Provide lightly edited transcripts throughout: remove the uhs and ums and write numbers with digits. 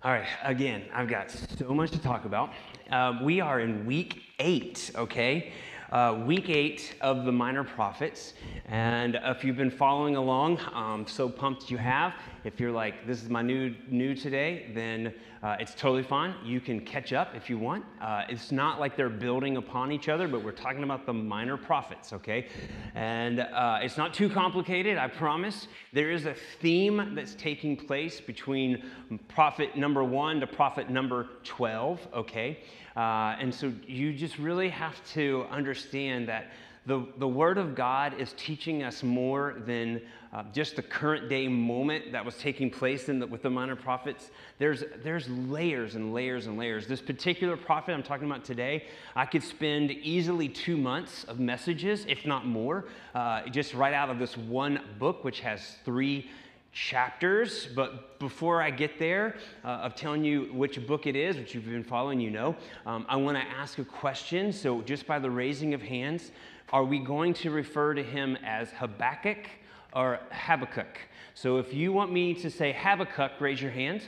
All right, again, I've got so much to talk about. We are in week 8, okay? Week 8 of the Minor Prophets. And if you've been following along, I'm so pumped you have. If you're like, this is my new today, then it's totally fine. You can catch up if you want. It's not like they're building upon each other, but we're talking about the Minor Prophets, okay? And it's not too complicated, I promise. There is a theme that's taking place between prophet number 1 to prophet number 12, okay? And so you just really have to understand that the Word of God is teaching us more than just the current day moment that was taking place with the Minor Prophets. There's layers and layers and layers. This particular prophet I'm talking about today, I could spend easily 2 months of messages, if not more, just right out of this one book, which has 3 chapters. But before I get there, of telling you which book it is, which you've been following, you know, I want to ask a question. So just by the raising of hands, are we going to refer to him as Habakkuk or Habakkuk? So if you want me to say Habakkuk, raise your hand.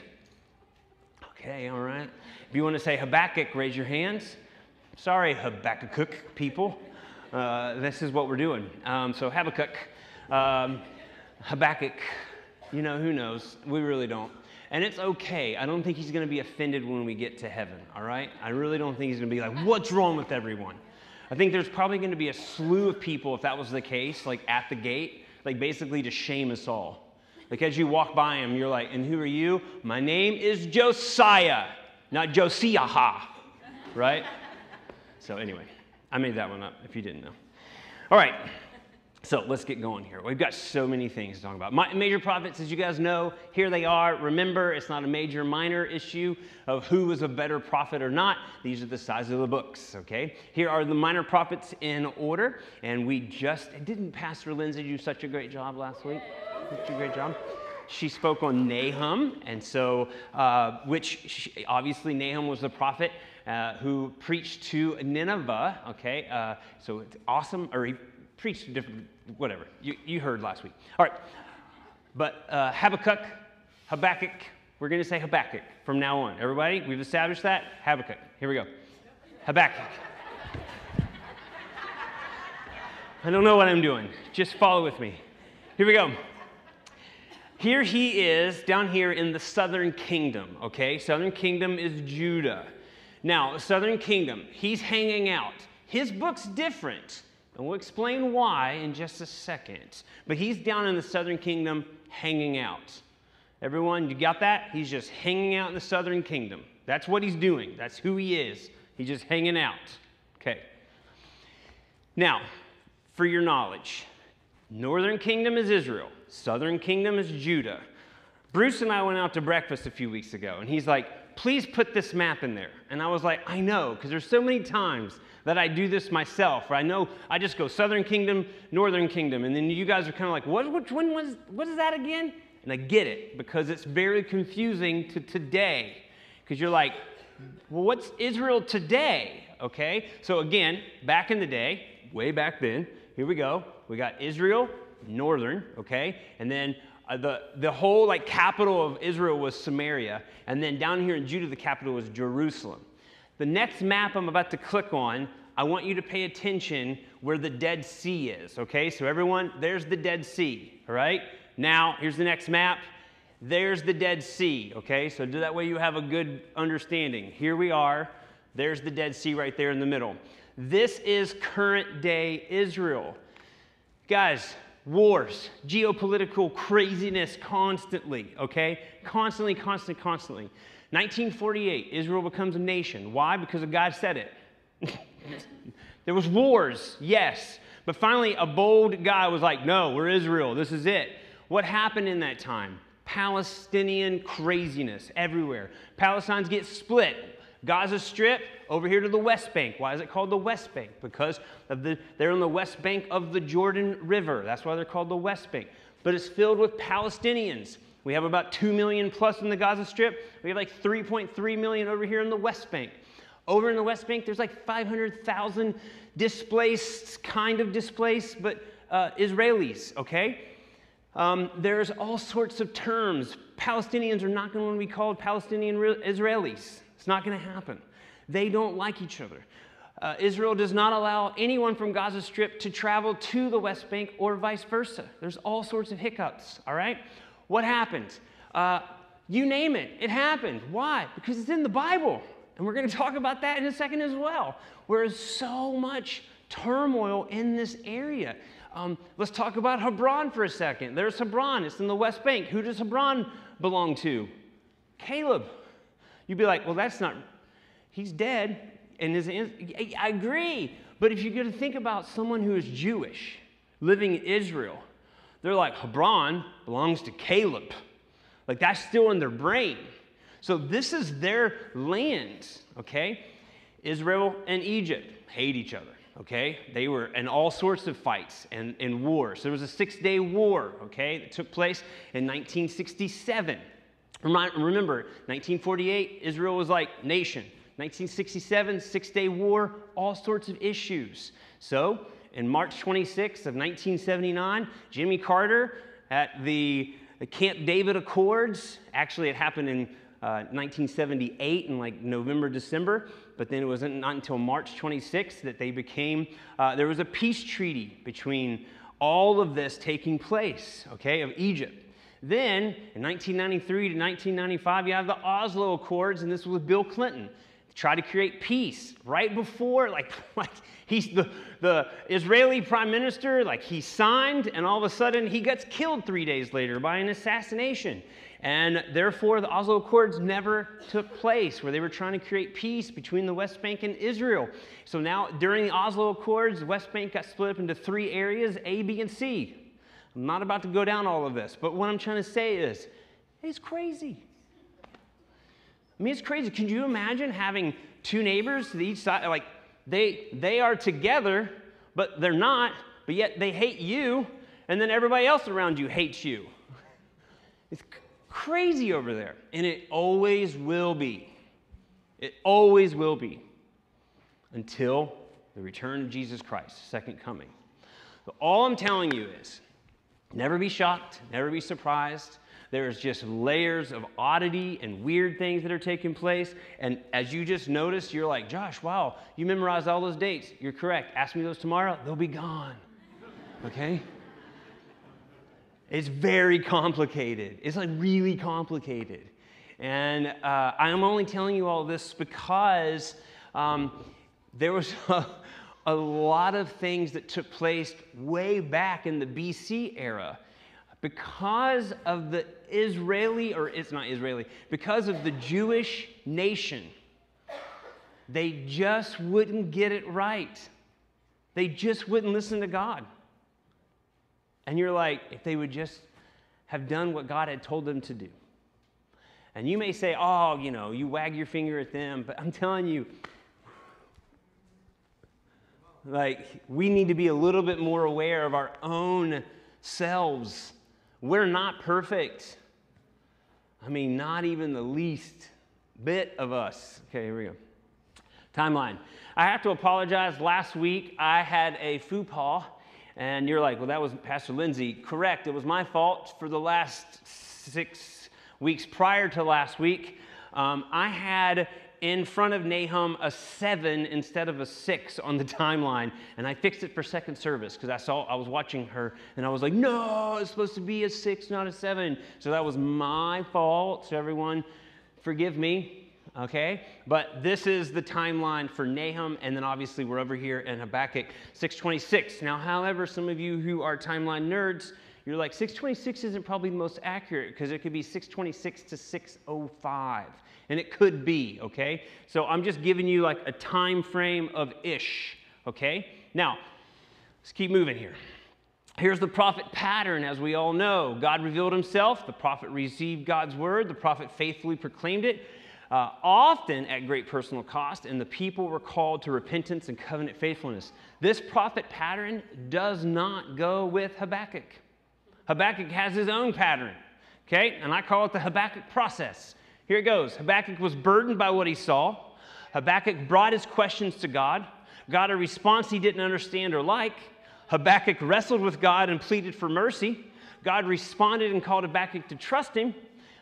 Okay, all right. If you want to say Habakkuk, raise your hands. Sorry, Habakkuk people. This is what we're doing. So Habakkuk, Habakkuk. You know, who knows? We really don't. And it's okay. I don't think he's going to be offended when we get to heaven, all right? I really don't think he's going to be like, what's wrong with everyone? I think there's probably going to be a slew of people, if that was the case, like at the gate, like basically to shame us all. Like as you walk by him, you're like, and who are you? My name is Josiah, not Josiah, right? So anyway, I made that one up if you didn't know. All right. So let's get going here. We've got so many things to talk about. Major prophets, as you guys know, here they are. Remember, it's not a major minor issue of who was a better prophet or not. These are the size of the books, okay? Here are the minor prophets in order. And didn't Pastor Lindsay do such a great job last week? Such a great job. She spoke on Nahum, and so, obviously Nahum was the prophet who preached to Nineveh, okay? So it's awesome, or he preached different, whatever. You heard last week. All right. But Habakkuk, we're going to say Habakkuk from now on. Everybody, we've established that? Habakkuk. Here we go. Habakkuk. I don't know what I'm doing. Just follow with me. Here we go. Here he is down here in the southern kingdom, okay? Southern kingdom is Judah. Now, the southern kingdom, he's hanging out. His book's different. And we'll explain why in just a second. But he's down in the southern kingdom hanging out. Everyone, you got that? He's just hanging out in the southern kingdom. That's what he's doing. That's who he is. He's just hanging out. Okay. Now, for your knowledge, northern kingdom is Israel. Southern kingdom is Judah. Bruce and I went out to breakfast a few weeks ago, and he's like, please put this map in there. And I was like, I know, because there's so many times that I do this myself. Or I know I just go Southern Kingdom, Northern Kingdom, and then you guys are kind of like, what is that again? And I get it, because it's very confusing to today. Because you're like, well, what's Israel today? Okay, so again, back in the day, way back then, here we go. We got Israel, Northern, okay? And then the whole like capital of Israel was Samaria. And then down here in Judah, the capital was Jerusalem. The next map I'm about to click on, I want you to pay attention where the Dead Sea is, okay? So everyone, there's the Dead Sea, all right? Now, here's the next map. There's the Dead Sea, okay? So that way you have a good understanding. Here we are. There's the Dead Sea right there in the middle. This is current day Israel. Guys, wars, geopolitical craziness constantly, okay? Constantly. 1948, Israel becomes a nation. Why? Because God said it. There was wars, yes. But finally, a bold guy was like, no, we're Israel. This is it. What happened in that time? Palestinian craziness everywhere. Palestinians get split. Gaza Strip over here to the West Bank. Why is it called the West Bank? Because they're on the West Bank of the Jordan River. That's why they're called the West Bank. But it's filled with Palestinians. We have about 2 million plus in the Gaza Strip. We have like 3.3 million over here in the West Bank. Over in the West Bank, there's like 500,000 displaced, but Israelis, okay? There's all sorts of terms. Palestinians are not going to be called Palestinian Israelis. It's not going to happen. They don't like each other. Israel does not allow anyone from Gaza Strip to travel to the West Bank or vice versa. There's all sorts of hiccups, all right? What happened? You name it, it happened. Why? Because it's in the Bible. And we're going to talk about that in a second as well. Whereas so much turmoil in this area. Let's talk about Hebron for a second. There's Hebron. It's in the West Bank. Who does Hebron belong to? Caleb. You'd be like, well, that's not, he's dead. And I agree. But if you're going to think about someone who is Jewish living in Israel, they're like, Hebron belongs to Caleb. Like, that's still in their brain. So this is their land, okay? Israel and Egypt hate each other, okay? They were in all sorts of fights and wars. There was a 6-day war, okay, that took place in 1967. Remember, 1948, Israel was like nation. 1967, 6-day war, all sorts of issues. So, in March 26th of 1979, Jimmy Carter at the Camp David Accords, actually it happened in 1978 in like November, December, but then it wasn't not until March 26th that they became, there was a peace treaty between all of this taking place, okay, of Egypt. Then, in 1993 to 1995, you have the Oslo Accords, and this was with Bill Clinton. Try to create peace right before, like he's the Israeli prime minister, like he signed, and all of a sudden he gets killed 3 days later by an assassination. And therefore, the Oslo Accords never took place, where they were trying to create peace between the West Bank and Israel. So now, during the Oslo Accords, the West Bank got split up into 3 areas, A, B, and C. I'm not about to go down all of this, but what I'm trying to say is, it's crazy. I mean, it's crazy. Can you imagine having 2 neighbors to each side? Like, they are together, but they're not, but yet they hate you, and then everybody else around you hates you. It's crazy over there, and it always will be. It always will be until the return of Jesus Christ, second coming. So all I'm telling you is, never be shocked, never be surprised. There's just layers of oddity and weird things that are taking place. And as you just noticed, you're like, Josh, wow, you memorized all those dates. You're correct. Ask me those tomorrow, they'll be gone. Okay? It's very complicated. It's like really complicated. And I'm only telling you all this because there was a lot of things that took place way back in the BC era. Because of the Israeli, or it's not Israeli, because of the Jewish nation, they just wouldn't get it right. They just wouldn't listen to God. And you're like, if they would just have done what God had told them to do. And you may say, oh, you know, you wag your finger at them, but I'm telling you, like, we need to be a little bit more aware of our own selves. We're not perfect. I mean, not even the least bit of us. Okay, here we go. Timeline. I have to apologize. Last week, I had a faux pas, and you're like, well, that was Pastor Lindsay. Correct. It was my fault. For the last 6 weeks prior to last week, I had in front of Nahum a 7 instead of a 6 on the timeline, and I fixed it for second service because I was watching her, and I was like, no, it's supposed to be a 6, not a 7. So that was my fault. So everyone, forgive me, okay? But this is the timeline for Nahum, and then obviously we're over here in Habakkuk 6:26. Now, however, some of you who are timeline nerds, you're like, 6:26 isn't probably the most accurate because it could be 6:26 to 6:05. And it could be, okay? So I'm just giving you like a time frame of ish, okay? Now, let's keep moving here. Here's the prophet pattern, as we all know. God revealed himself. The prophet received God's word. The prophet faithfully proclaimed it, often at great personal cost, and the people were called to repentance and covenant faithfulness. This prophet pattern does not go with Habakkuk. Habakkuk has his own pattern, okay? And I call it the Habakkuk process. Here it goes. Habakkuk was burdened by what he saw. Habakkuk brought his questions to God, got a response he didn't understand or like. Habakkuk wrestled with God and pleaded for mercy. God responded and called Habakkuk to trust him.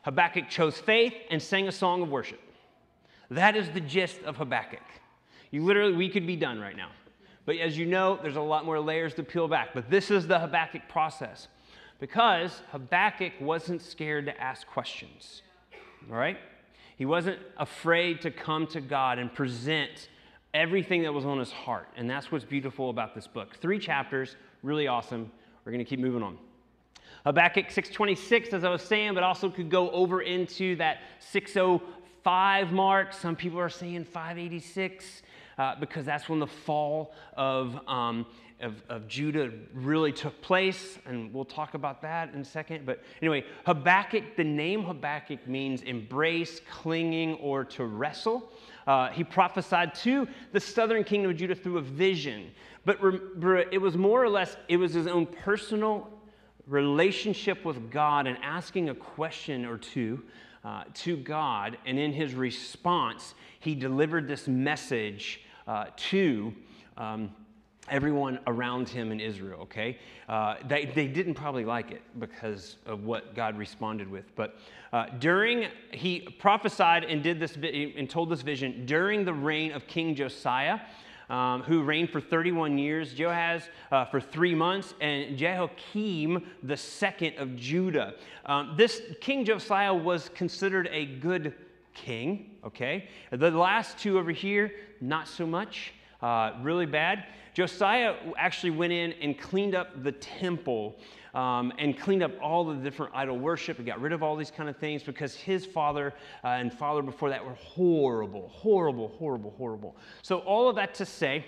Habakkuk chose faith and sang a song of worship. That is the gist of Habakkuk. We could be done right now. But as you know, there's a lot more layers to peel back. But this is the Habakkuk process. Because Habakkuk wasn't scared to ask questions. All right? He wasn't afraid to come to God and present everything that was on his heart. And that's what's beautiful about this book. 3 chapters, really awesome. We're going to keep moving on. Habakkuk 6:26, as I was saying, but also could go over into that 605 mark. Some people are saying 586 because that's when the fall of Judah really took place, and we'll talk about that in a second. But anyway, Habakkuk, the name Habakkuk means embrace, clinging, or to wrestle. He prophesied to the southern kingdom of Judah through a vision. But it was more or less, it was his own personal relationship with God and asking a question or two to God. And in his response, he delivered this message to everyone around him in Israel, okay? They didn't probably like it because of what God responded with. But he prophesied and and told this vision during the reign of King Josiah, who reigned for 31 years, Joahaz for 3 months, and Jehoiakim the second of Judah. This King Josiah was considered a good king, okay? The last 2 over here, not so much, really bad. Josiah actually went in and cleaned up the temple and cleaned up all the different idol worship and got rid of all these kind of things because his father and father before that were horrible. So all of that to say,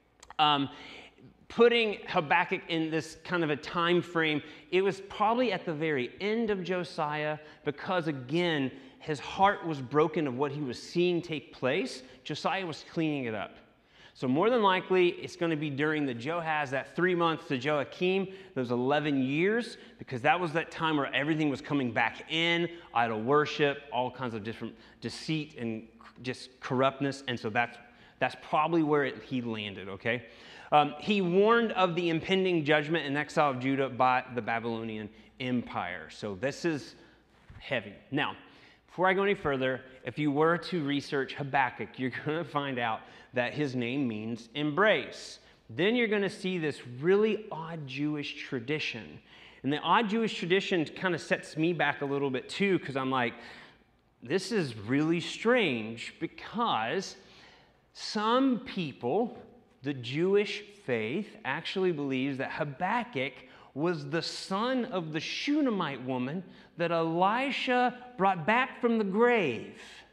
putting Habakkuk in this kind of a time frame, it was probably at the very end of Josiah because, again, his heart was broken of what he was seeing take place. Josiah was cleaning it up. So more than likely, it's going to be during the Joahaz, that 3 months to Joachim, those 11 years, because that was that time where everything was coming back in, idol worship, all kinds of different deceit and just corruptness. And so that's probably where he landed, okay? He warned of the impending judgment and exile of Judah by the Babylonian Empire. So this is heavy. Now, before I go any further, if you were to research Habakkuk, you're going to find out that his name means embrace. Then you're going to see this really odd Jewish tradition. And the odd Jewish tradition kind of sets me back a little bit too, because I'm like, this is really strange because some people, the Jewish faith, actually believes that Habakkuk was the son of the Shunammite woman that Elisha brought back from the grave.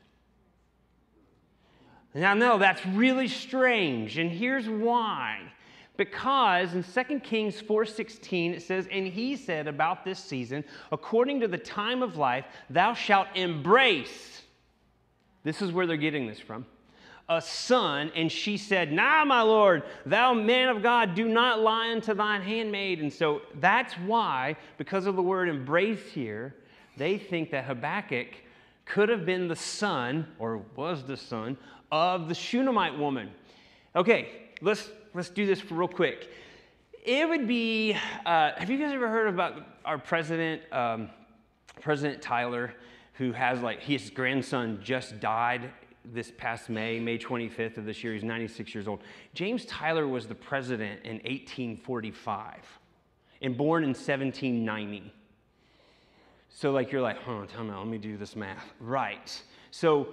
Now, no, that's really strange, and here's why. Because in 2 Kings 4:16, it says, "And he said about this season, according to the time of life, thou shalt embrace." This is where they're getting this from. "A son, and she said, Nah, my Lord, thou man of God, do not lie unto thine handmaid." And so that's why, because of the word embrace here, they think that Habakkuk could have been the son, or was the son, of the Shunammite woman. Okay, let's do this real quick. It would be, have you guys ever heard about our president, President Tyler, who has his grandson just died this past May 25th of this year. He's 96 years old. James Tyler was the president in 1845 and born in 1790. So you're like, tell me, let me do this math. Right. So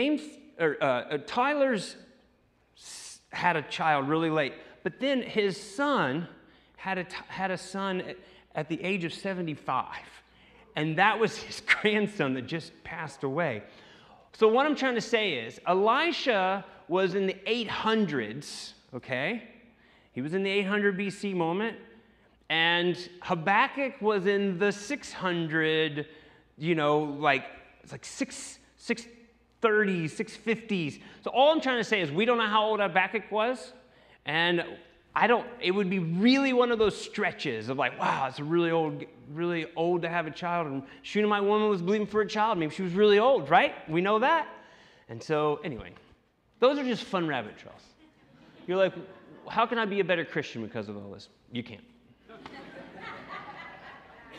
Tyler's had a child really late, but then his son had a son at the age of 75, and that was his grandson that just passed away. So what I'm trying to say is, Elisha was in the 800s, okay? He was in the 800 BC moment, and Habakkuk was in the 600, it's like 630s, 650s. So all I'm trying to say is we don't know how old Habakkuk was, and it would be really one of those stretches of wow, it's really old to have a child. And Shunammite woman was believing for a child. Maybe she was really old, right? We know that. And so anyway, those are just fun rabbit trails. You're like, how can I be a better Christian because of all this? You can't.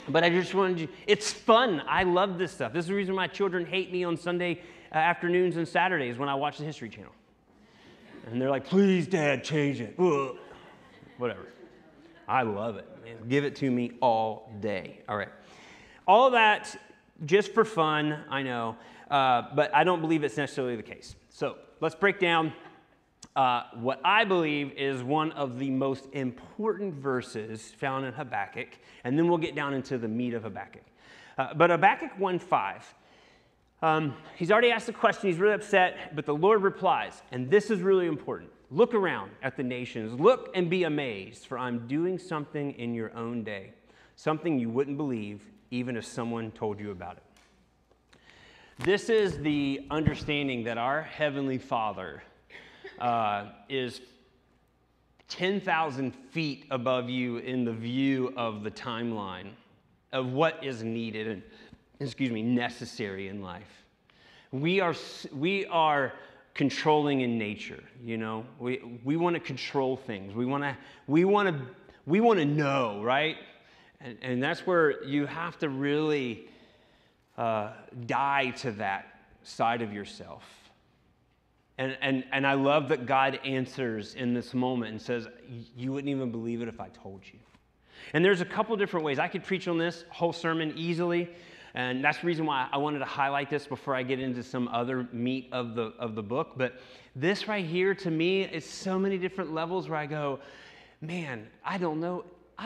But I just wanted you, it's fun. I love this stuff. This is the reason my children hate me on Sunday afternoons and Saturdays when I watch the History Channel. And they're like, please, Dad, change it. Ugh. Whatever. I love it, man. Give it to me all day. All right. All that just for fun, I know, but I don't believe it's necessarily the case. So let's break down what I believe is one of the most important verses found in Habakkuk, and then we'll get down into the meat of Habakkuk. But Habakkuk 1:5, he's already asked a question, he's really upset, but the Lord replies, and this is really important. Look around at the nations, look and be amazed, for I'm doing something in your own day, something you wouldn't believe even if someone told you about it. This is the understanding that our Heavenly Father is 10,000 feet above you in the view of the timeline of what is needed and, necessary in life. We are controlling in nature, you know. We want to control things. We want to know, right? And that's where you have to really die to that side of yourself. And I love that God answers in this moment and says, you wouldn't even believe it if I told you. And there's a couple different ways. I could preach on this whole sermon easily, and that's the reason why I wanted to highlight this before I get into some other meat of the book. But this right here, to me, is so many different levels where I go, man, I don't know,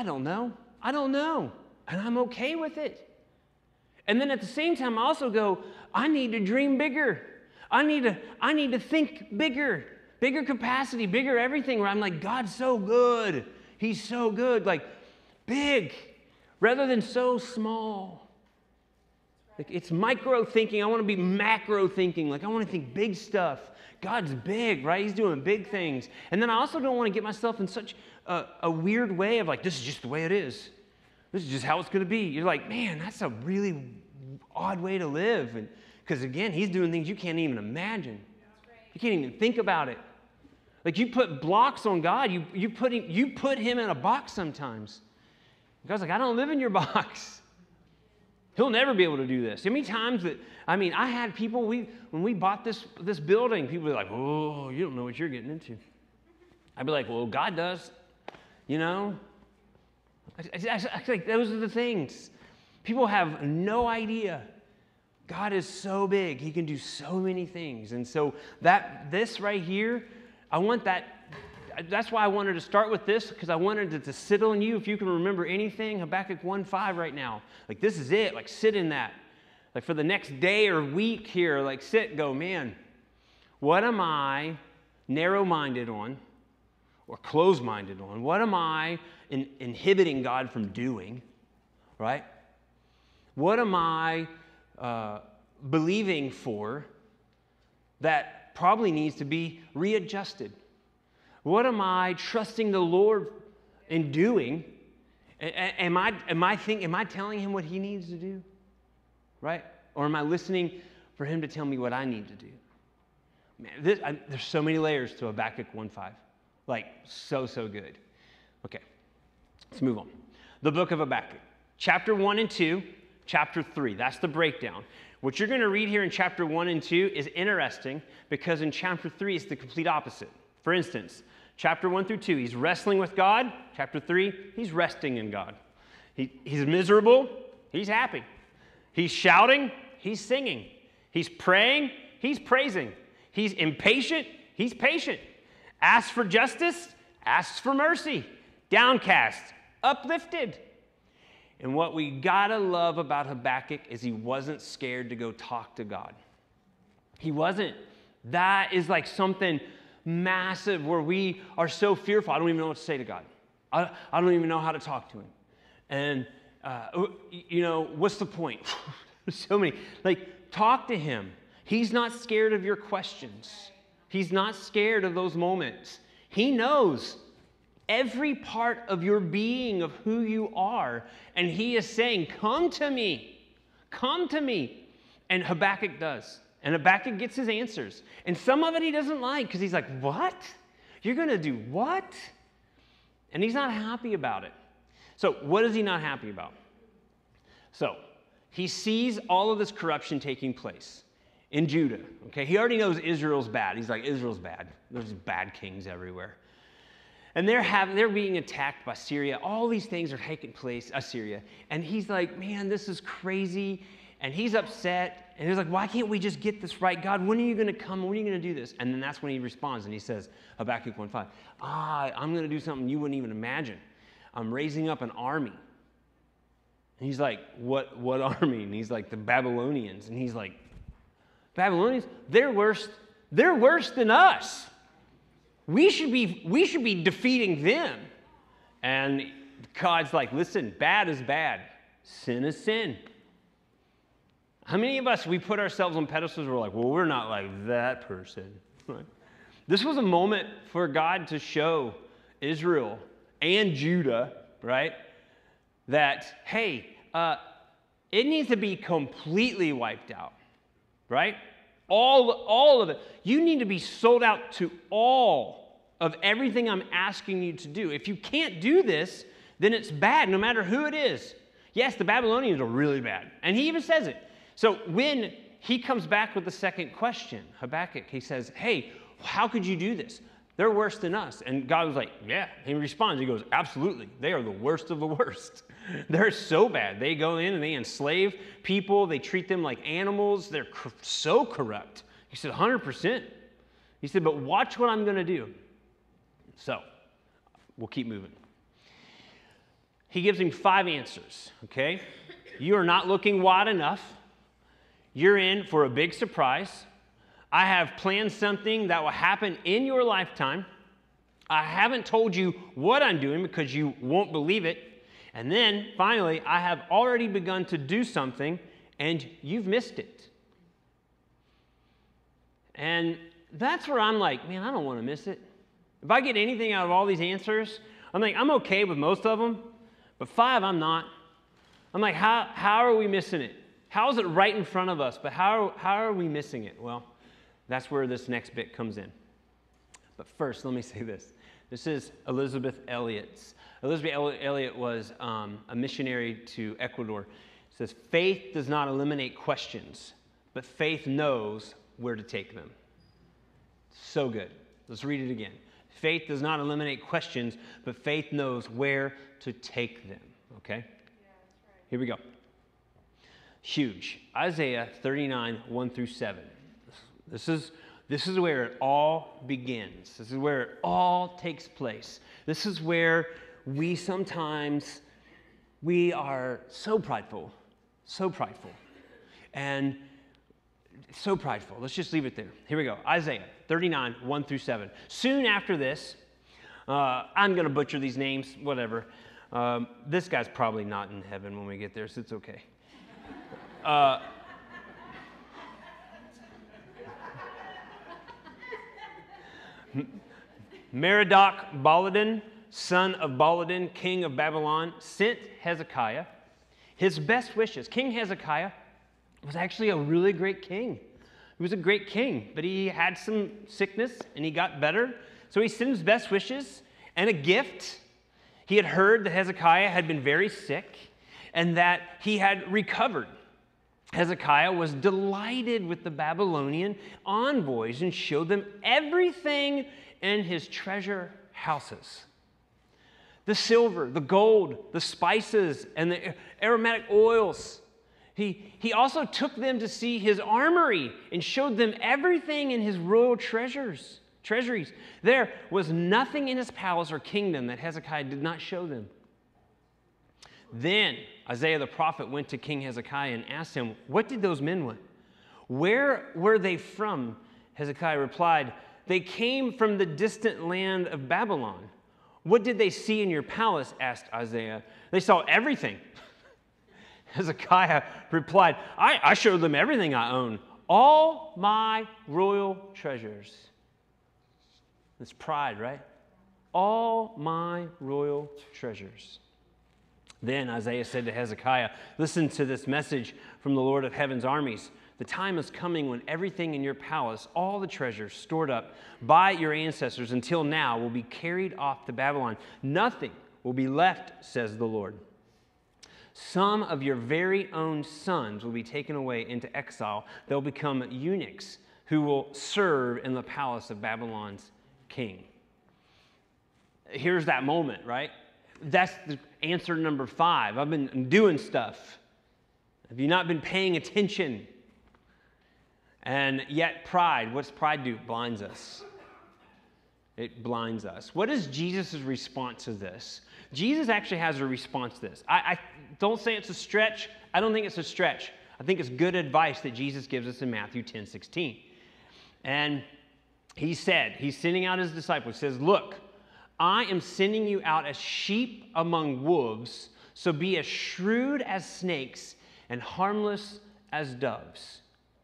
and I'm okay with it. And then at the same time, I also go, I need to dream bigger. I need to think bigger capacity, bigger everything, where I'm like, God's so good. He's so good. Like, big, rather than so small. Like, it's micro thinking. I want to be macro thinking. Like, I want to think big stuff. God's big, right? He's doing big things. And then I also don't want to get myself in such a weird way of like, this is just the way it is. This is just how it's going to be. You're like, man, that's a really odd way to live. And because, again, he's doing things you can't even imagine. You can't even think about it. Like, you put blocks on God. You put him in a box sometimes. God's like, I don't live in your box. He'll never be able to do this. How many times that, I had people, when we bought this building, people were like, oh, you don't know what you're getting into. I'd be like, well, God does, you know. I think those are the things. People have no idea. God is so big. He can do so many things. And so this right here, I want that. That's why I wanted to start with this, because I wanted it to sit on you. If you can remember anything, Habakkuk 1:5 right now. Like, this is it. Like, sit in that. Like, for the next day or week here, like, sit and go, man, what am I narrow-minded on or closed-minded on? What am I inhibiting God from doing, right? What am I believing for that probably needs to be readjusted? What am I trusting the Lord in doing? Am I telling him what he needs to do? Right? Or am I listening for him to tell me what I need to do? Man, there's so many layers to Habakkuk 1:5. Like, so good. Okay, let's move on. The book of Habakkuk. Chapter 1 and 2, chapter 3. That's the breakdown. What you're going to read here in chapter 1 and 2 is interesting, because in chapter 3, it's the complete opposite. For instance, chapter 1 through 2, he's wrestling with God. Chapter 3, he's resting in God. He's miserable. He's happy. He's shouting. He's singing. He's praying. He's praising. He's impatient. He's patient. Asks for justice. Asks for mercy. Downcast. Uplifted. And what we gotta love about Habakkuk is he wasn't scared to go talk to God. He wasn't. That is like something massive where we are so fearful. I don't even know what to say to God. I don't even know how to talk to him. And, what's the point? There's so many. Like, talk to him. He's not scared of your questions. He's not scared of those moments. He knows every part of your being, of who you are. And he is saying, come to me. Come to me. And Habakkuk does. And Habakkuk gets his answers. And some of it he doesn't like, because he's like, what? You're going to do what? And he's not happy about it. So what is he not happy about? So he sees all of this corruption taking place in Judah. Okay, he already knows Israel's bad. He's like, Israel's bad. There's bad kings everywhere. And they're being attacked by Syria. All these things are taking place, Assyria. And he's like, man, this is crazy. And he's upset. And he's like, why can't we just get this right? God, when are you going to come? When are you going to do this? And then that's when he responds. And he says, Habakkuk 1:5, I'm going to do something you wouldn't even imagine. I'm raising up an army. And he's like, what army? And he's like, the Babylonians. And he's like, Babylonians? They're worse than us. We should be defeating them. And God's like, listen, bad is bad. Sin is sin. How many of us, we put ourselves on pedestals, we're like, well, we're not like that person. Right? This was a moment for God to show Israel and Judah, right, that, hey, it needs to be completely wiped out, right? All of it. You need to be sold out to all of everything I'm asking you to do. If you can't do this, then it's bad, no matter who it is. Yes, the Babylonians are really bad. And he even says it. So when he comes back with the second question, Habakkuk, he says, hey, how could you do this? They're worse than us. And God was like, yeah. He responds, he goes, absolutely. They are the worst of the worst. They're so bad. They go in and they enslave people. They treat them like animals. They're so corrupt. He said, 100%. He said, but watch what I'm going to do. So we'll keep moving. He gives him 5 answers, okay? You are not looking wide enough. You're in for a big surprise. I have planned something that will happen in your lifetime. I haven't told you what I'm doing because you won't believe it. And then, finally, I have already begun to do something, and you've missed it. And that's where I'm like, man, I don't want to miss it. If I get anything out of all these answers, I'm like, I'm okay with most of them, but 5, I'm not. I'm like, how are we missing it? How is it right in front of us, but how are we missing it? Well, that's where this next bit comes in. But first, let me say this. This is Elizabeth Elliot's. Elizabeth Elliot was a missionary to Ecuador. It says, faith does not eliminate questions, but faith knows where to take them. So good. Let's read it again. Faith does not eliminate questions, but faith knows where to take them. Okay? Yeah, that's right. Here we go. Huge. Isaiah 39, 1 through 7. This is where it all begins. This is where it all takes place. This is where we are so prideful, and so prideful. Let's just leave it there. Here we go. Isaiah 39, 1 through 7. Soon after this, I'm going to butcher these names, whatever. This guy's probably not in heaven when we get there, so it's okay. Merodach-Baladan, son of Baladan, king of Babylon, sent Hezekiah his best wishes. King Hezekiah was actually a really great king. He was a great king, but he had some sickness and he got better. So he sent his best wishes and a gift. He had heard that Hezekiah had been very sick and that he had recovered. Hezekiah was delighted with the Babylonian envoys and showed them everything in his treasure houses. The silver, the gold, the spices, and the aromatic oils. He also took them to see his armory and showed them everything in his royal treasuries. There was nothing in his palace or kingdom that Hezekiah did not show them. Then Isaiah the prophet went to King Hezekiah and asked him, what did those men want? Where were they from? Hezekiah replied, they came from the distant land of Babylon. What did they see in your palace? Asked Isaiah. They saw everything. Hezekiah replied, I showed them everything I own, all my royal treasures. That's pride, right? All my royal treasures. Then Isaiah said to Hezekiah, listen to this message from the Lord of heaven's armies. The time is coming when everything in your palace, all the treasures stored up by your ancestors until now, will be carried off to Babylon. Nothing will be left, says the Lord. Some of your very own sons will be taken away into exile. They'll become eunuchs who will serve in the palace of Babylon's king. Here's that moment, right? That's the answer number 5. I've been doing stuff. Have you not been paying attention? And yet pride, what's pride do? Blinds us. It blinds us. What is Jesus' response to this? Jesus actually has a response to this. I don't say it's a stretch. I don't think it's a stretch. I think it's good advice that Jesus gives us in Matthew 10:16. And he said, he's sending out his disciples. He says, look, I am sending you out as sheep among wolves, so be as shrewd as snakes and harmless as doves.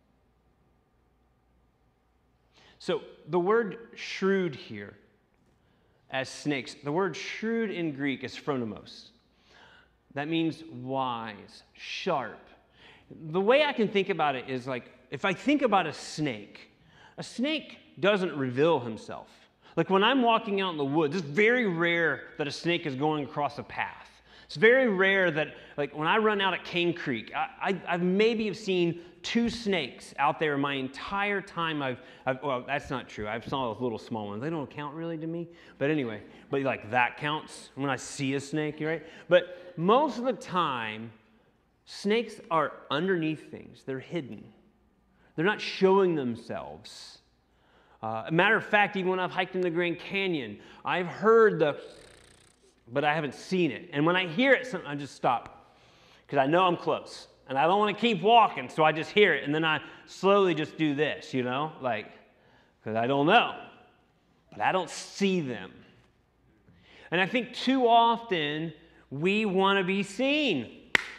So the word shrewd here, as snakes, the word shrewd in Greek is phronimos. That means wise, sharp. The way I can think about it is like, if I think about a snake doesn't reveal himself. Like when I'm walking out in the woods, it's very rare that a snake is going across a path. It's very rare that, like when I run out at Cane Creek, I've maybe have seen 2 snakes out there my entire time. Well, that's not true. I've saw those little small ones. They don't count really to me. But anyway, but like that counts when I see a snake, right? But most of the time, snakes are underneath things. They're hidden. They're not showing themselves. A matter of fact, even when I've hiked in the Grand Canyon, I've heard but I haven't seen it. And when I hear it, I just stop because I know I'm close. And I don't want to keep walking, so I just hear it. And then I slowly just do this, like, because I don't know. But I don't see them. And I think too often we want to be seen.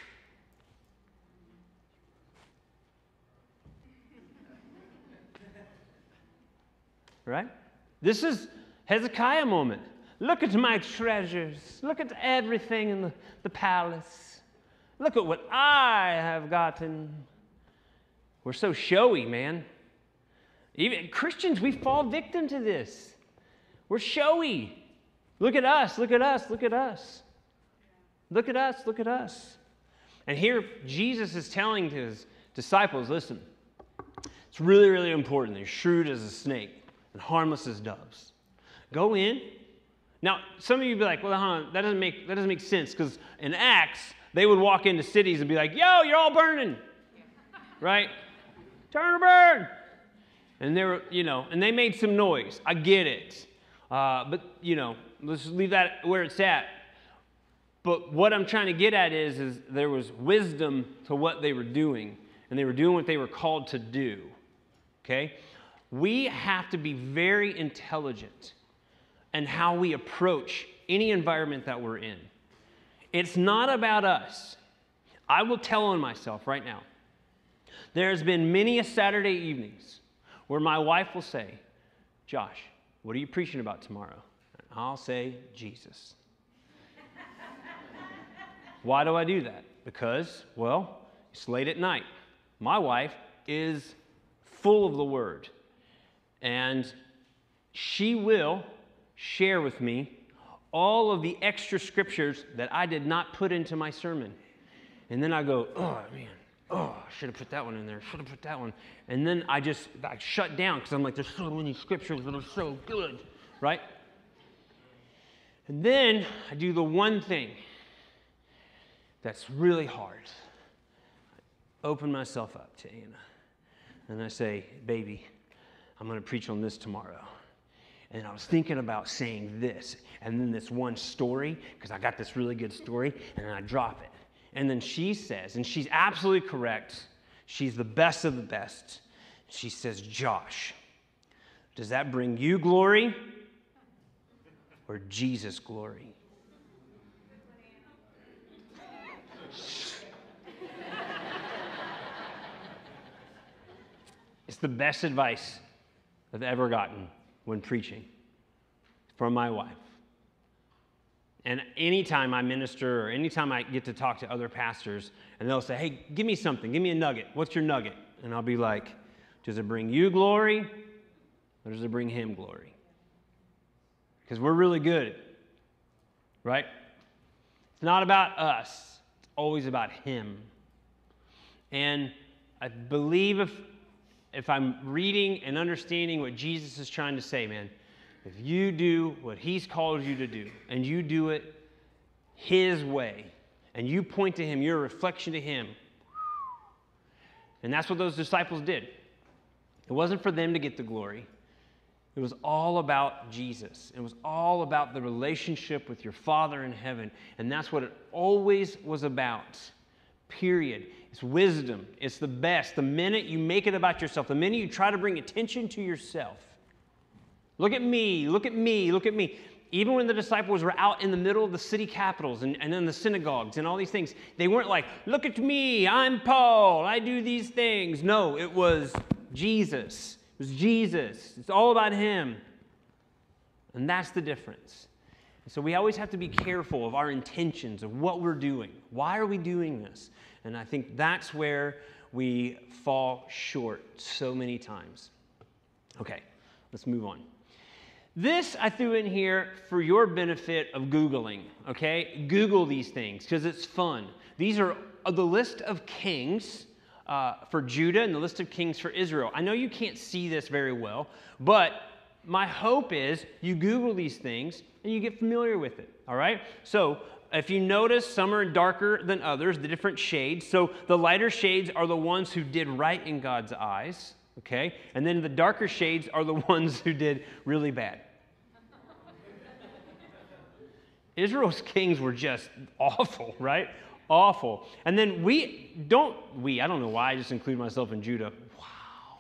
Right? This is Hezekiah moment. Look at my treasures. Look at everything in the palace. Look at what I have gotten. We're so showy, man. Even Christians, we fall victim to this. We're showy. Look at us, look at us, look at us. Look at us, look at us. And here Jesus is telling to his disciples, listen, it's really, really important. They're shrewd as a snake and harmless as doves. Go in. Now, some of you be like, well, hold on, that doesn't make sense, because in Acts, they would walk into cities and be like, yo, you're all burning. Right? Turn or burn. And they were, and they made some noise. I get it. But, let's leave that where it's at. But what I'm trying to get at is there was wisdom to what they were doing, and they were doing what they were called to do. Okay? We have to be very intelligent in how we approach any environment that we're in. It's not about us. I will tell on myself right now. There's been many a Saturday evenings where my wife will say, Josh, what are you preaching about tomorrow? And I'll say, Jesus. Why do I do that? Because, well, it's late at night. My wife is full of the Word. And she will share with me all of the extra scriptures that I did not put into my sermon. And then I go, oh, man, I should have put that one in there, should have put that one. And then I shut down because I'm like, there's so many scriptures that are so good, right? And then I do the one thing that's really hard. I open myself up to Anna. And I say, baby, I'm going to preach on this tomorrow. And I was thinking about saying this, and then this one story, because I got this really good story, and then I drop it. And then she says, and she's absolutely correct, she's the best of the best. She says, Josh, does that bring you glory or Jesus glory? It's the best advice I've ever gotten when preaching from my wife. And anytime I minister or anytime I get to talk to other pastors, and they'll say, hey, give me something, give me a nugget. What's your nugget? And I'll be like, does it bring you glory or does it bring him glory? Because we're really good at it, right? It's not about us. It's always about him. And I believe if I'm reading and understanding what Jesus is trying to say, man, if you do what he's called you to do, and you do it his way, and you point to him, you're a reflection to him. And that's what those disciples did. It wasn't for them to get the glory. It was all about Jesus. It was all about the relationship with your Father in heaven. And that's what it always was about. Period. It's wisdom. It's the best. The minute you make it about yourself, the minute you try to bring attention to yourself, look at me, look at me, look at me. Even when the disciples were out in the middle of the city capitals and in the synagogues and all these things, they weren't like, look at me, I'm Paul, I do these things. No, it was Jesus. It was Jesus. It's all about him. And that's the difference. And so we always have to be careful of our intentions, of what we're doing. Why are we doing this? And I think that's where we fall short so many times. Okay, let's move on. This I threw in here for your benefit of Googling, okay? Google these things because it's fun. These are the list of kings for Judah and the list of kings for Israel. I know you can't see this very well, but my hope is you Google these things and you get familiar with it, all right? So if you notice, some are darker than others, the different shades. So the lighter shades are the ones who did right in God's eyes. Okay? And then the darker shades are the ones who did really bad. Israel's kings were just awful, right? Awful. And then I don't know why I just include myself in Judah. Wow.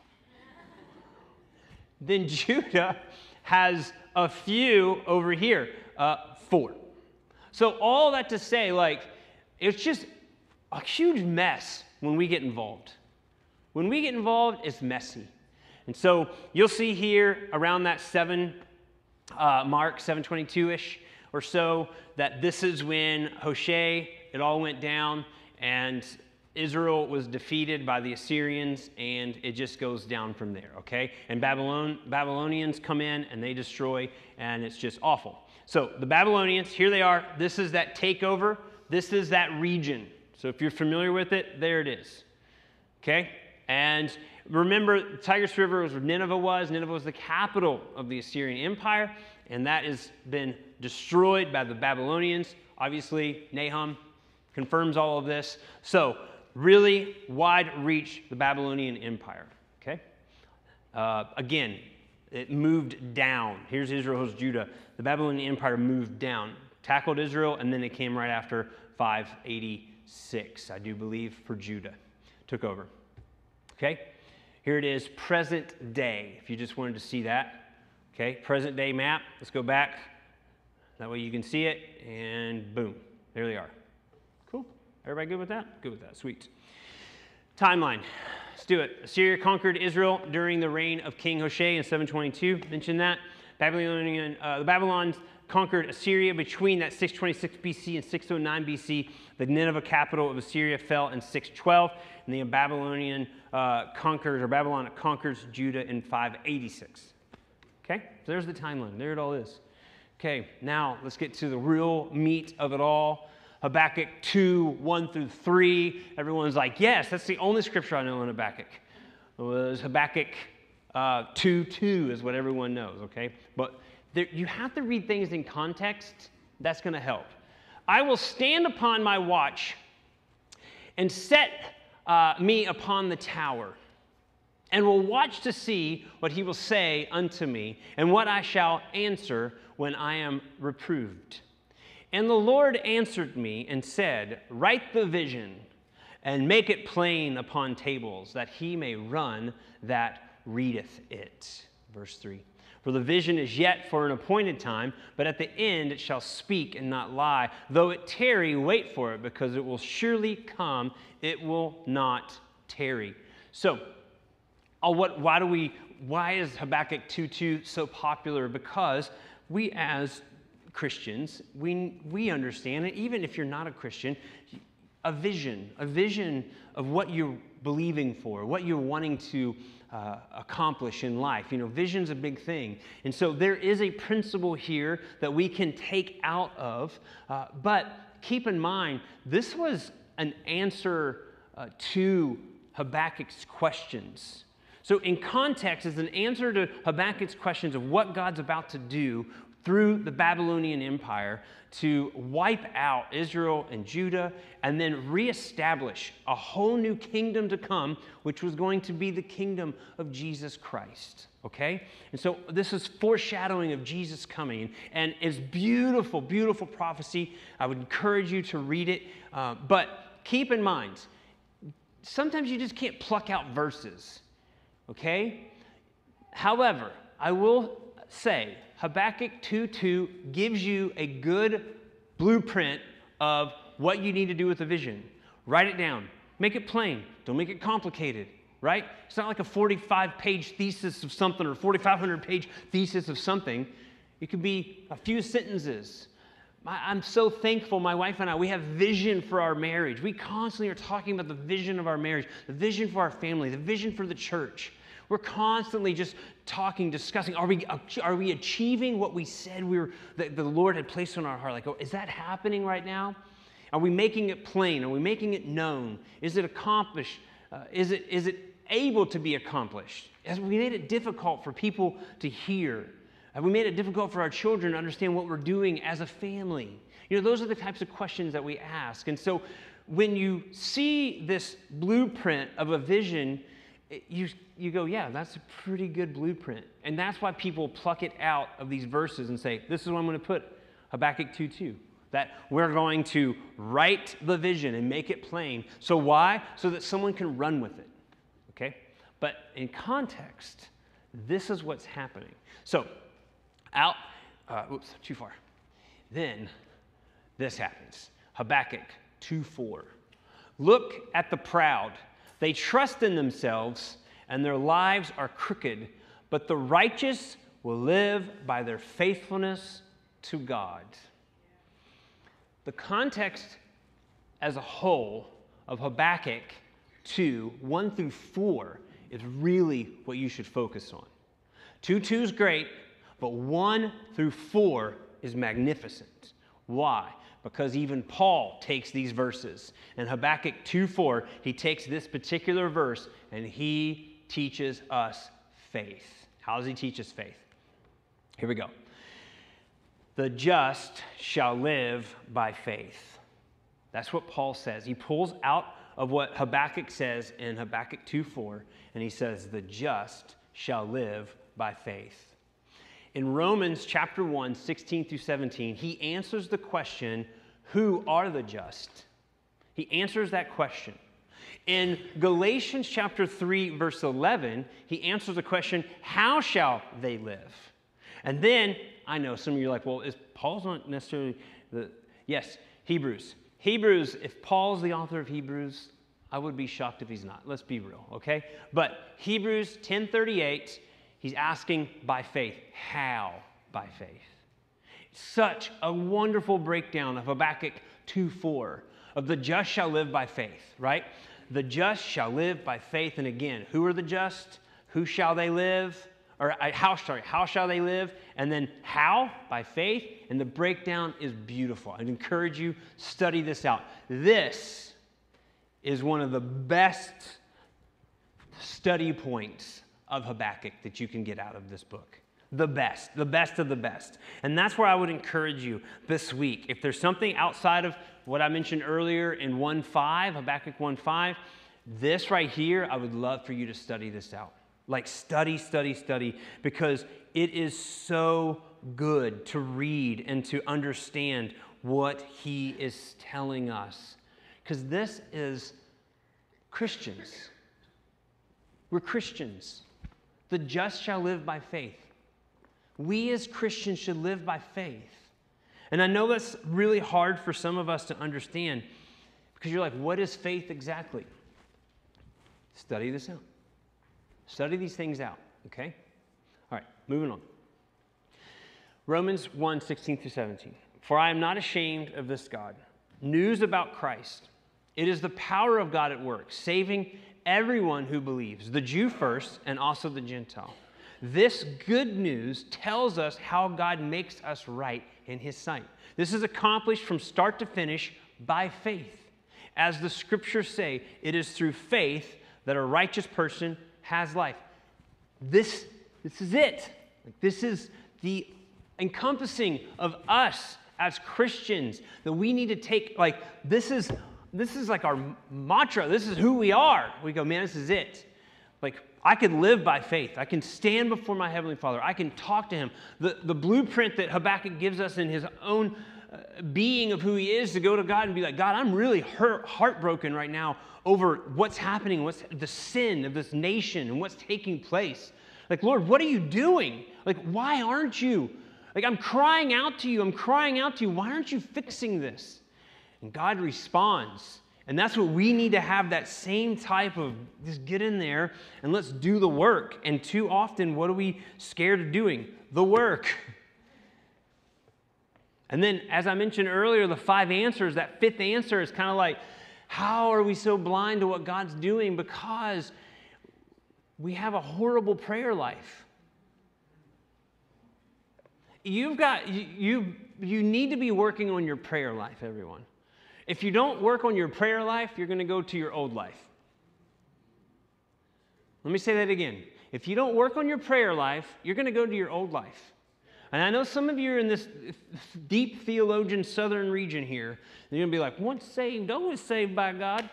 Then Judah has a few over here, 4. So all that to say, like, it's just a huge mess when we get involved. When we get involved, it's messy. And so you'll see here around that 7 mark, 722-ish or so, that this is when Hoshea, it all went down, and Israel was defeated by the Assyrians, and it just goes down from there, okay? And Babylonians come in, and they destroy, and it's just awful. So the Babylonians, here they are. This is that takeover. This is that region. So if you're familiar with it, there it is, okay? And remember, Tigris River was where Nineveh was. Nineveh was the capital of the Assyrian Empire, and that has been destroyed by the Babylonians. Obviously, Nahum confirms all of this. So, really wide reach, the Babylonian Empire, okay? Again, it moved down. Here's Israel, here's Judah. The Babylonian Empire moved down, tackled Israel, and then it came right after 586, I do believe, for Judah. Took over. Okay, here it is, present day, if you just wanted to see that. Okay, present day map. Let's go back. That way you can see it, and boom, there they are. Cool. Everybody good with that? Good with that. Sweet. Timeline. Let's do it. Assyria conquered Israel during the reign of King Hoshea in 722. Mentioned that. The Babylons conquered Assyria between that 626 BC and 609 BC. The Nineveh capital of Assyria fell in 612, and the Babylon conquers Judah in 586. Okay, so there's the timeline. There it all is. Okay, now let's get to the real meat of it all. Habakkuk 2, 1 through 3. Everyone's like, yes, that's the only scripture I know in Habakkuk. It was Habakkuk 2:2 is what everyone knows, okay? But you have to read things in context. That's going to help. I will stand upon my watch and set me upon the tower, and will watch to see what he will say unto me, and what I shall answer when I am reproved. And the Lord answered me and said, write the vision, and make it plain upon tables, that he may run that readeth it. Verse 3. For the vision is yet for an appointed time, but at the end it shall speak and not lie. Though it tarry, wait for it, because it will surely come. It will not tarry. So, why is Habakkuk 2:2 so popular? Because we as Christians, we understand it, even if you're not a Christian, a vision of what you're believing for, what you're wanting to accomplish in life. You know, vision's a big thing. And so there is a principle here that we can take out of, but keep in mind, this was an answer to Habakkuk's questions. So in context, it's an answer to Habakkuk's questions of what God's about to do through the Babylonian Empire to wipe out Israel and Judah and then reestablish a whole new kingdom to come, which was going to be the kingdom of Jesus Christ. Okay? And so this is foreshadowing of Jesus coming. And it's beautiful, beautiful prophecy. I would encourage you to read it. But keep in mind, sometimes you just can't pluck out verses. Okay? However, I will say Habakkuk 2:2 gives you a good blueprint of what you need to do with the vision. Write it down. Make it plain. Don't make it complicated, right? It's not like a 45-page thesis of something or a 4,500-page thesis of something. It could be a few sentences. I'm so thankful, my wife and I, we have vision for our marriage. We constantly are talking about the vision of our marriage, the vision for our family, the vision for the church. We're constantly just talking, discussing, are we achieving what we said that the Lord had placed on our heart? Like, is that happening right now? Are we making it plain? Are we making it known? Is it accomplished? Is it able to be accomplished? Have we made it difficult for people to hear? Have we made it difficult for our children to understand what we're doing as a family? You know, those are the types of questions that we ask. And so when you see this blueprint of a vision, you go, yeah, that's a pretty good blueprint. And that's why people pluck it out of these verses and say, this is what I'm going to put, Habakkuk 2:2. That we're going to write the vision and make it plain. So why? So that someone can run with it. Okay? But in context, this is what's happening. So, too far. Then, this happens. Habakkuk 2:4. Look at the proud. They trust in themselves, and their lives are crooked, but the righteous will live by their faithfulness to God. The context as a whole of Habakkuk 2:1-4 is really what you should focus on. 2:2 is great, but 1-4 is magnificent. Why? Because even Paul takes these verses. In Habakkuk 2:4, he takes this particular verse and he teaches us faith. How does he teach us faith? Here we go. The just shall live by faith. That's what Paul says. He pulls out of what Habakkuk says in Habakkuk 2:4, and he says, the just shall live by faith. In Romans chapter 1, 16-17, he answers the question, who are the just? He answers that question. In Galatians chapter 3, verse 11, he answers the question, how shall they live? And then, I know some of you are like, well, is Paul's not necessarily yes, Hebrews. Hebrews, if Paul's the author of Hebrews, I would be shocked if he's not. Let's be real, okay? But Hebrews 10:38, he's asking by faith. How by faith? Such a wonderful breakdown of Habakkuk 2:4, of the just shall live by faith, right? The just shall live by faith. And again, who are the just? Who shall they live? How shall they live? And then how? By faith. And the breakdown is beautiful. I'd encourage you, study this out. This is one of the best study points of Habakkuk that you can get out of this book. The best of the best. And that's where I would encourage you this week. If there's something outside of what I mentioned earlier in 1:5, Habakkuk 1:5, this right here, I would love for you to study this out. Like study, because it is so good to read and to understand what he is telling us. Because this is Christians. We're Christians. The just shall live by faith. We as Christians should live by faith. And I know that's really hard for some of us to understand because you're like, what is faith exactly? Study this out. Study these things out, okay? All right, moving on. Romans 1:16-17. For I am not ashamed of this God. News about Christ. It is the power of God at work, saving everyone who believes, the Jew first and also the Gentile. This good news tells us how God makes us right in his sight. This is accomplished from start to finish by faith. As the scriptures say, it is through faith that a righteous person has life. This is it. This is the encompassing of us as Christians that we need to take. This is like our mantra. This is who we are. We go, man, this is it. I can live by faith. I can stand before my Heavenly Father. I can talk to Him. The blueprint that Habakkuk gives us in his own being of who he is, to go to God and be like, God, I'm really heartbroken right now over what's happening, what's the sin of this nation and what's taking place. Lord, what are you doing? Why aren't you? I'm crying out to you. I'm crying out to you. Why aren't you fixing this? And God responds. And that's what we need to have, that same type of just get in there and let's do the work. And too often, what are we scared of doing? The work. And then, as I mentioned earlier, the 5 answers, that 5th answer is kind of like, how are we so blind to what God's doing? Because we have a horrible prayer life. You need to be working on your prayer life, everyone. If you don't work on your prayer life, you're going to go to your old life. Let me say that again. If you don't work on your prayer life, you're going to go to your old life. And I know some of you are in this deep theologian southern region here. And you're going to be like, once saved, always saved by God.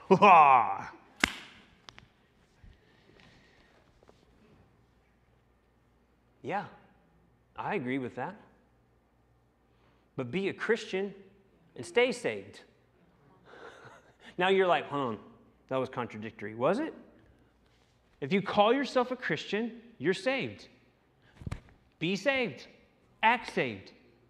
Yeah, I agree with that. But be a Christian and stay saved. Now you're like, that was contradictory. Was it? If you call yourself a Christian, you're saved. Be saved. Act saved.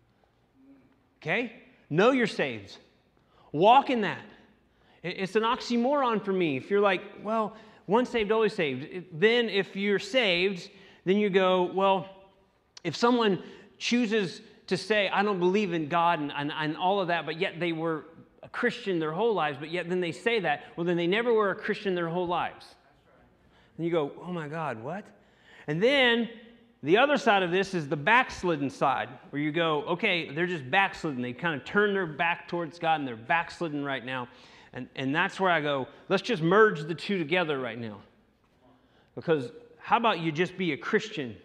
Okay? Know you're saved. Walk in that. It's an oxymoron for me. If you're like, well, once saved, always saved. Then if you're saved, then you go, well, if someone chooses to say, I don't believe in God and all of that, but yet they were a Christian their whole lives, but yet then they say that, well, then they never were a Christian their whole lives. And you go, oh my God, what? And then the other side of this is the backslidden side, where you go, okay, they're just backslidden. They kind of turn their back towards God, and they're backslidden right now. And that's where I go, let's just merge the two together right now. Because how about you just be a Christian?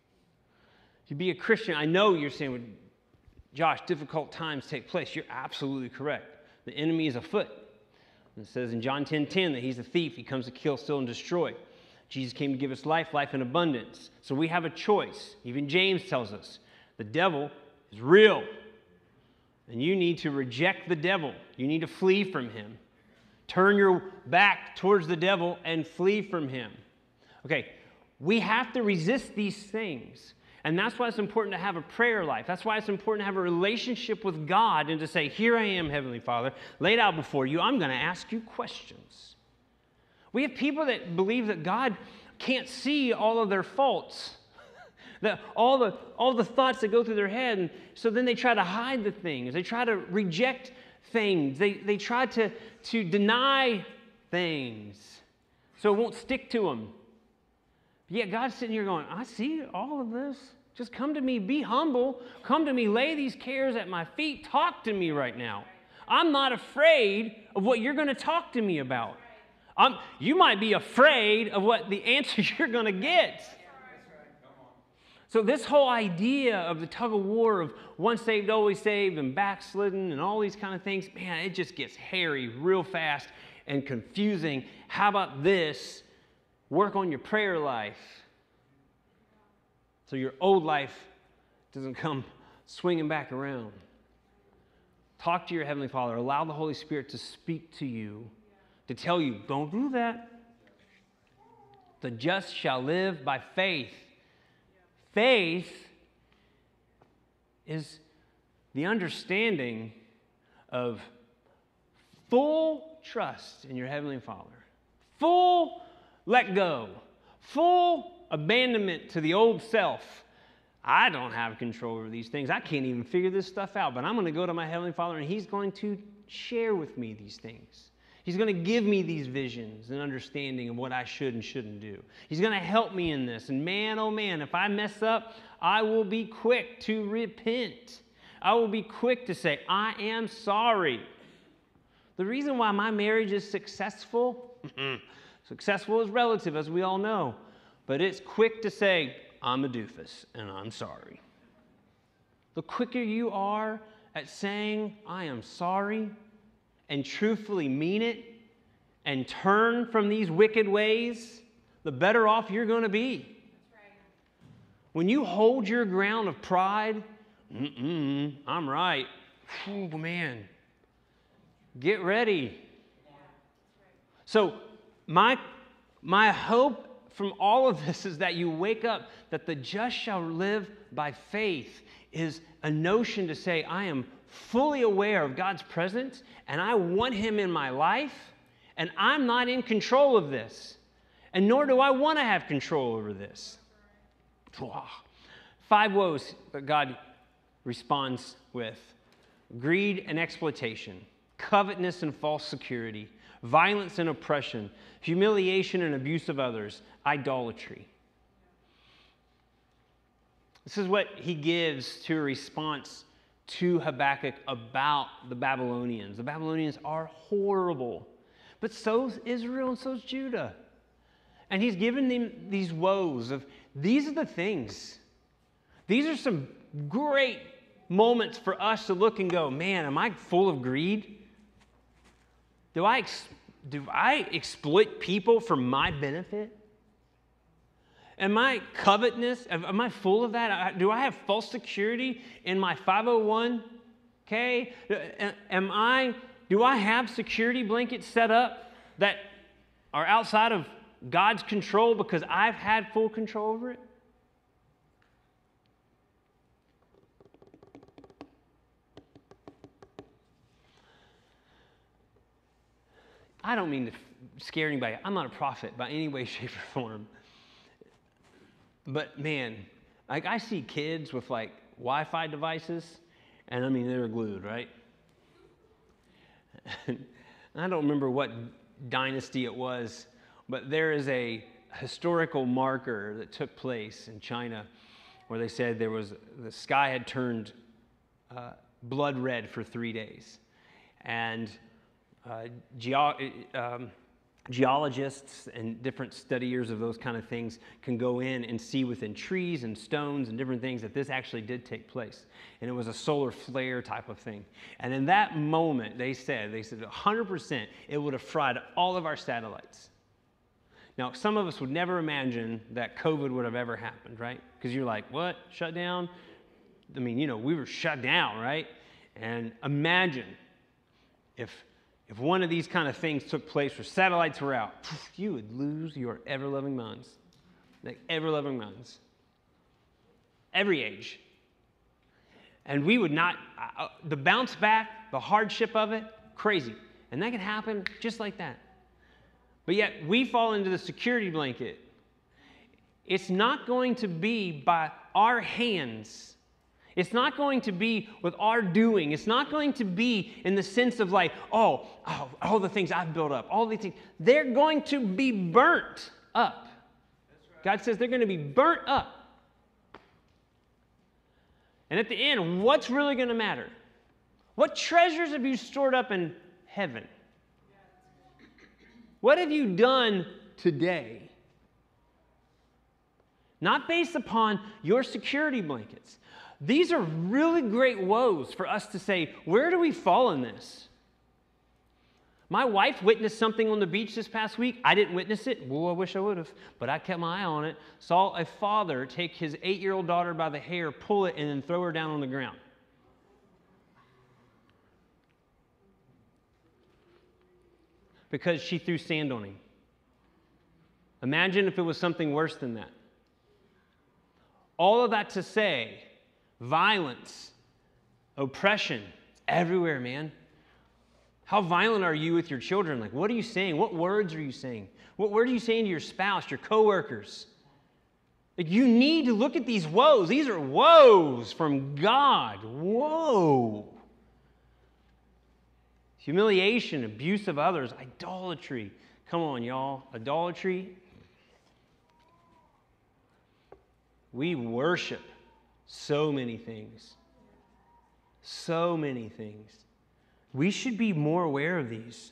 You be a Christian. I know you're saying, well, Josh, difficult times take place. You're absolutely correct. The enemy is afoot. And it says in John 10:10 that he's a thief. He comes to kill, steal, and destroy. Jesus came to give us life, life in abundance. So we have a choice. Even James tells us the devil is real. And you need to reject the devil. You need to flee from him. Turn your back towards the devil and flee from him. Okay, we have to resist these things. And that's why it's important to have a prayer life. That's why it's important to have a relationship with God and to say, here I am, Heavenly Father, laid out before you. I'm going to ask you questions. We have people that believe that God can't see all of their faults, that all the thoughts that go through their head, and so then they try to hide the things. They try to reject things. They try to deny things so it won't stick to them. But yet God's sitting here going, I see all of this. Just come to me, be humble. Come to me, lay these cares at my feet. Talk to me right now. I'm not afraid of what you're going to talk to me about. You might be afraid of what the answer you're going to get. So this whole idea of the tug of war of once saved, always saved, and backslidden, and all these kind of things, man, it just gets hairy real fast and confusing. How about this? Work on your prayer life so your old life doesn't come swinging back around. Talk to your Heavenly Father. Allow the Holy Spirit to speak to you, to tell you, don't do that. The just shall live by faith. Faith is the understanding of full trust in your Heavenly Father. Full let go. Full abandonment to the old self. I don't have control over these things. I can't even figure this stuff out, but I'm going to go to my Heavenly Father and He's going to share with me these things. He's going to give me these visions and understanding of what I should and shouldn't do. He's going to help me in this. And man, oh man, if I mess up, I will be quick to repent. I will be quick to say, I am sorry. The reason why my marriage is successful, successful is relative, as we all know, but it's quick to say, I'm a doofus and I'm sorry. The quicker you are at saying, I am sorry, and truthfully mean it, and turn from these wicked ways, the better off you're going to be. That's right. When you hold your ground of pride, I'm right. Oh, man. Get ready. So my hope from all of this is that you wake up, that the just shall live by faith is a notion to say, I am fully aware of God's presence, and I want Him in my life, and I'm not in control of this, and nor do I want to have control over this. 5 woes that God responds with: greed and exploitation, covetousness and false security, violence and oppression, humiliation and abuse of others, idolatry. This is what he gives to a response to Habakkuk about the Babylonians. The Babylonians are horrible, but so is Israel and so is Judah. And he's given them these woes of, these are the things. These are some great moments for us to look and go, man, am I full of greed? Do I exploit people for my benefit? Am I covetousness? Am I full of that? Do I have false security in my 501k? Do I have security blankets set up that are outside of God's control because I've had full control over it? I don't mean to scare anybody. I'm not a prophet by any way, shape, or form. But man, like I see kids with like Wi-Fi devices, and I mean, they're glued, right? I don't remember what dynasty it was, but there is a historical marker that took place in China where they said the sky had turned blood red for 3 days. And geologists and different studiers of those kind of things can go in and see within trees and stones and different things that this actually did take place. And it was a solar flare type of thing. And in that moment, they said 100% it would have fried all of our satellites. Now, some of us would never imagine that COVID would have ever happened, right? Because you're like, what? Shut down? I mean, we were shut down, right? And imagine if one of these kind of things took place where satellites were out, you would lose your ever-loving minds. Like ever-loving minds. Every age. And we would not, the bounce back, the hardship of it, crazy. And that can happen just like that. But yet we fall into the security blanket. It's not going to be by our hands. It's not going to be with our doing. It's not going to be in the sense of like, all the things I've built up, all these things. They're going to be burnt up. That's right. God says they're going to be burnt up. And at the end, what's really going to matter? What treasures have you stored up in heaven? What have you done today? Not based upon your security blankets. These are really great woes for us to say, where do we fall in this? My wife witnessed something on the beach this past week. I didn't witness it. Well, I wish I would have, but I kept my eye on it. Saw a father take his 8-year-old daughter by the hair, pull it, and then throw her down on the ground. Because she threw sand on him. Imagine if it was something worse than that. All of that to say, violence, oppression, everywhere, man. How violent are you with your children? Like, what are you saying? What words are you saying? What word are you saying to your spouse, your coworkers? Like, you need to look at these woes. These are woes from God. Whoa. Humiliation, abuse of others, idolatry. Come on, y'all. Idolatry. We worship so many things. So many things. We should be more aware of these.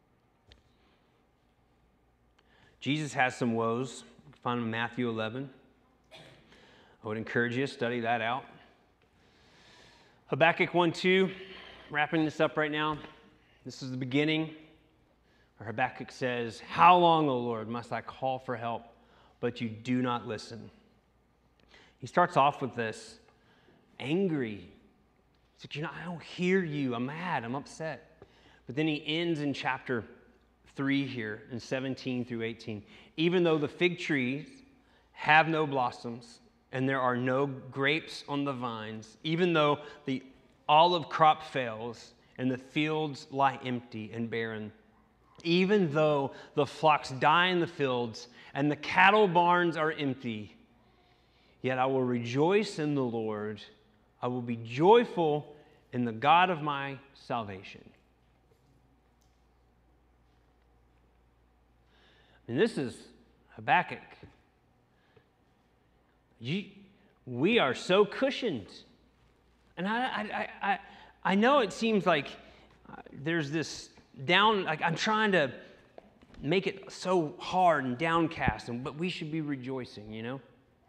Jesus has some woes. You can find them in Matthew 11. I would encourage you to study that out. Habakkuk 1:2, wrapping this up right now. This is the beginning where Habakkuk says, "How long, O Lord, must I call for help, but you do not listen?" He starts off with this, angry. He's like, I don't hear you. I'm mad. I'm upset. But then he ends in chapter 3 here, in 17 through 18. Even though the fig trees have no blossoms, and there are no grapes on the vines, even though the olive crop fails, and the fields lie empty and barren, even though the flocks die in the fields, and the cattle barns are empty, yet I will rejoice in the Lord. I will be joyful in the God of my salvation. And this is Habakkuk. We are so cushioned. And I know it seems like there's this down, like I'm trying to make it so hard and downcast, but we should be rejoicing, you know?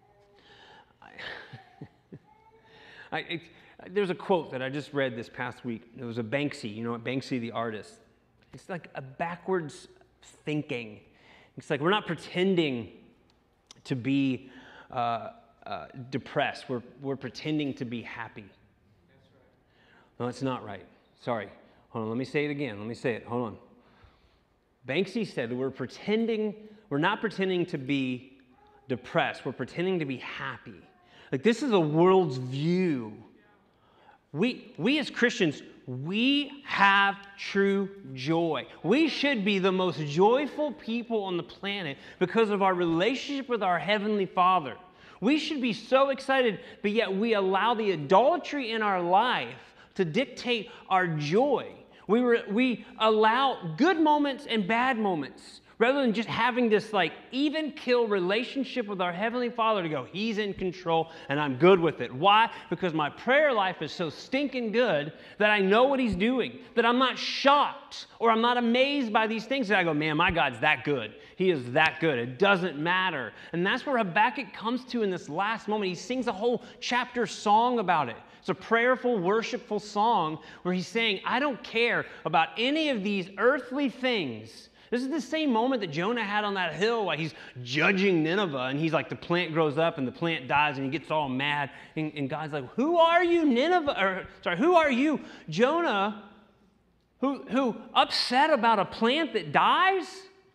There's a quote that I just read this past week. It was a Banksy, Banksy the artist. It's like a backwards thinking. It's like we're not pretending to be depressed. We're pretending to be happy. That's right. No, it's not right. Sorry. Hold on. Let me say it again. Let me say it. Hold on. Banksy said we're not pretending to be depressed. We're pretending to be happy. Like this is a world's view. We as Christians, we have true joy. We should be the most joyful people on the planet because of our relationship with our Heavenly Father. We should be so excited, but yet we allow the idolatry in our life to dictate our joy. We allow good moments and bad moments rather than just having this like even kill relationship with our Heavenly Father to go, He's in control and I'm good with it. Why? Because my prayer life is so stinking good that I know what He's doing, that I'm not shocked or I'm not amazed by these things that I go, man, my God's that good. He is that good. It doesn't matter. And that's where Habakkuk comes to in this last moment. He sings a whole chapter song about it. It's a prayerful, worshipful song where he's saying, I don't care about any of these earthly things. This is the same moment that Jonah had on that hill while he's judging Nineveh, and he's like, the plant grows up and the plant dies, and he gets all mad. And God's like, who are you, who are you, Jonah, who upset about a plant that dies?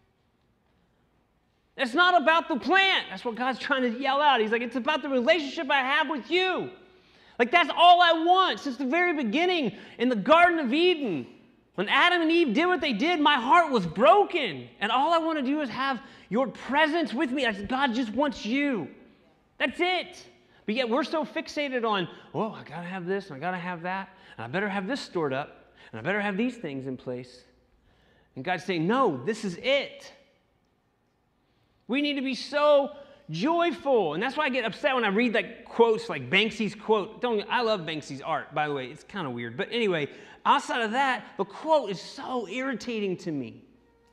It's not about the plant. That's what God's trying to yell out. He's like, it's about the relationship I have with you. Like, that's all I want since the very beginning in the Garden of Eden. When Adam and Eve did what they did, my heart was broken. And all I want to do is have your presence with me. God just wants you. That's it. But yet we're so fixated on, oh, I got to have this and I got to have that. And I better have this stored up. And I better have these things in place. And God's saying, no, this is it. We need to be so joyful. And that's why I get upset when I read like quotes like Banksy's quote. I love Banksy's art, by the way. It's kind of weird. But anyway, outside of that, the quote is so irritating to me.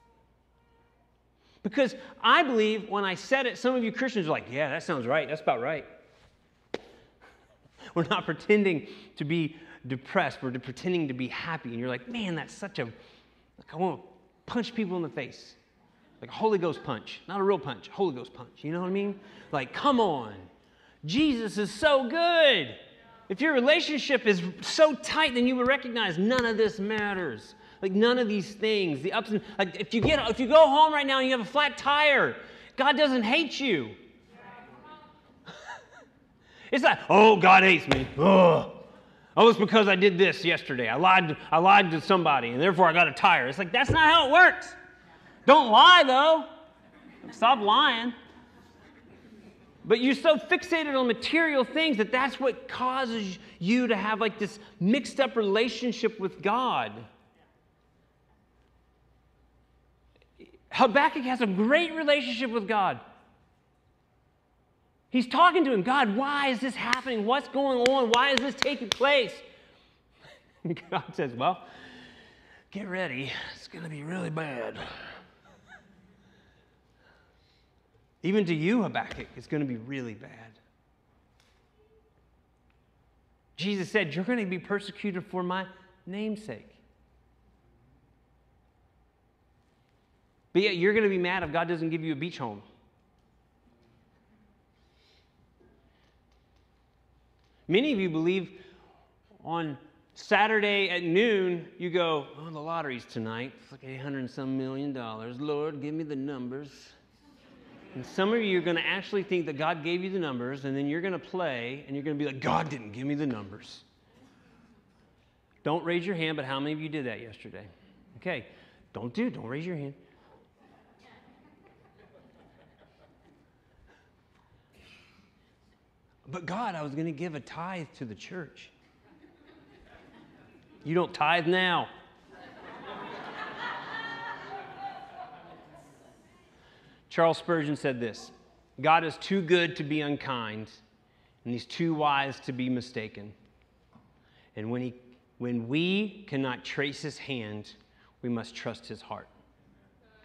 Because I believe when I said it, some of you Christians are like, yeah, that sounds right. That's about right. We're not pretending to be depressed. We're pretending to be happy. And you're like, man, that's such a, like, I want to punch people in the face. Like a Holy Ghost punch. Not a real punch, a Holy Ghost punch. You know what I mean? Like, come on. Jesus is so good. If your relationship is so tight, then you would recognize none of this matters. Like none of these things, the ups and like if you go home right now and you have a flat tire, God doesn't hate you. It's like, oh, God hates me. Oh, it's because I did this yesterday. I lied to somebody, and therefore I got a tire. It's like that's not how it works. Don't lie though. Stop lying. But you're so fixated on material things that's what causes you to have like this mixed up relationship with God. Habakkuk has a great relationship with God. He's talking to him, God, why is this happening? What's going on? Why is this taking place? And God says, well, Get ready. It's going to be really bad. Even to you, Habakkuk, it's going to be really bad. Jesus said, you're going to be persecuted for my name's sake. But yet you're going to be mad if God doesn't give you a beach home. Many of you believe on Saturday at noon, you go, oh, the lottery's tonight. It's like $800 and some million. Lord, give me the numbers. And some of you are going to actually think that God gave you the numbers, and then you're going to play, and you're going to be like, God didn't give me the numbers. Don't raise your hand, but how many of you did that yesterday? Okay, don't raise your hand. But God, I was going to give a tithe to the church. You don't tithe now. Charles Spurgeon said this, God is too good to be unkind, and he's too wise to be mistaken. And when we cannot trace his hand, we must trust his heart.